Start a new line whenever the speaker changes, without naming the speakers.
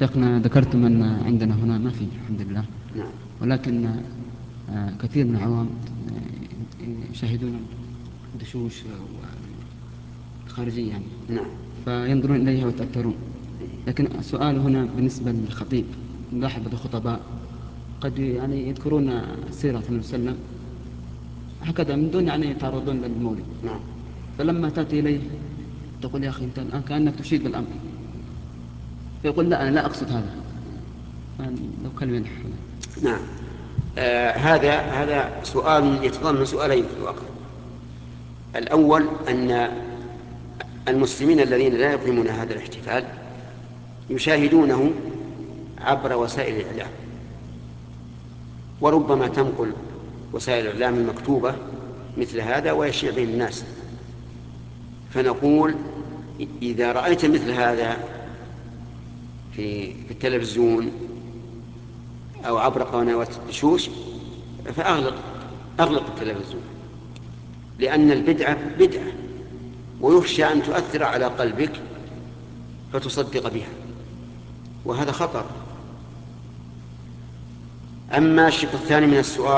شيخنا ذكرتم أن عندنا هنا ما في الحمد لله.
نعم.
ولكن كثير من العوام يشاهدون دشوش خارجية يعني.
نعم.
فينظرون إليها ويتأثرون. لكن السؤال هنا بالنسبة للخطيب، نلاحظ الخطباء قد يعني يذكرون سيرة النبي صلى الله عليه وسلم هكذا من دون يعني يتعرضون للمولد.
نعم.
فلما تأتي إليه تقول يا أخي أنت الآن كأنك تشيد بالأمر، فيقول لا أنا لا أقصد هذا. لو كلمة.
نعم. هذا سؤال يتضمن سؤالين في الواقع. الأول أن المسلمين الذين لا يقيمون هذا الاحتفال يشاهدونه عبر وسائل الإعلام، وربما تنقل وسائل الإعلام المكتوبة مثل هذا ويشيع به الناس. فنقول إذا رأيت مثل هذا في التلفزيون أو عبر قنوات الدشوش أغلق التلفزيون، لأن البدعة بدعة ويخشى أن تؤثر على قلبك فتصدق بها، وهذا خطر. أما الشق الثاني من السؤال